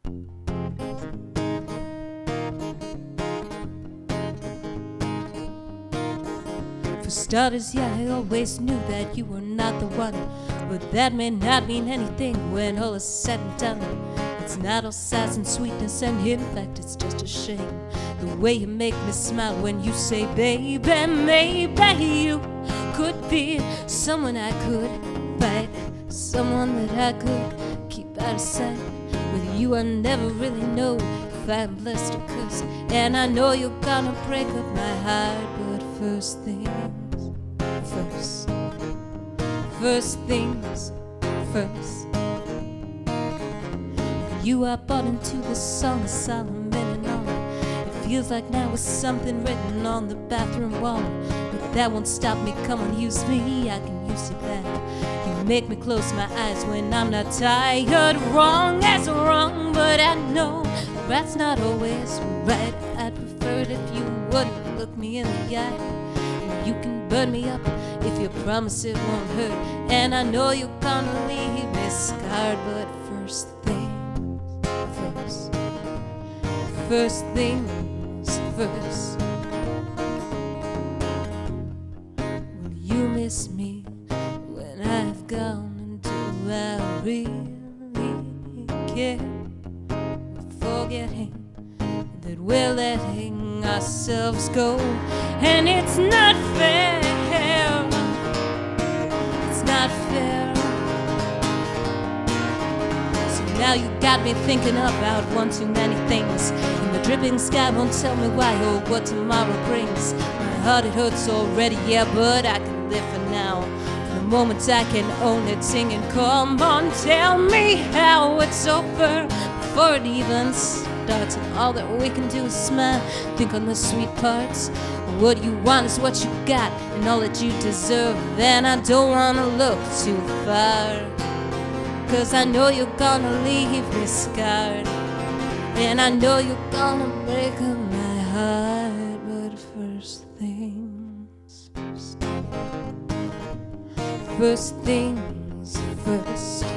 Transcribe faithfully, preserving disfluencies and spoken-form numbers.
For starters, yeah, I always knew that you were not the one. But that may not mean anything when all is said and done. It's not all sass and sweetness, and in fact it's just a shame. The way you make me smile when you say, baby, maybe you could be someone I could fight, someone that I could keep out of sight. With you I never really know if I'm blessed or cursed, and I know you're gonna break up my heart. But first things first, first things first. You are bought into the Song of Solomon and all. It feels like now it's something written on the bathroom wall. But that won't stop me, come on, use me, I can use you back. You make me close my eyes when I'm not tired. Wrong as wrong, but I know that's not always right. I'd prefer it if you wouldn't look me in the eye. You can burn me up if you promise it won't hurt, and I know you're gonna leave me scarred. But first things first, first things first. Will you miss me when I've gone, and do I really care? Forgetting that we're letting ourselves go, and it's not fair, it's not fair. So now you got me thinking about one too many things, and the dripping sky won't tell me why or what tomorrow brings. My heart, it hurts already, yeah, but I can live for now. For the moments I can own it, singing, come on, tell me how it's over before it even starts. And all that we can do is smile, think on the sweet parts. What you want is what you got, and all that you deserve. And I don't wanna look too far, 'cause I know you're gonna leave me scarred, and I know you're gonna break up my heart. But first things first, first things first.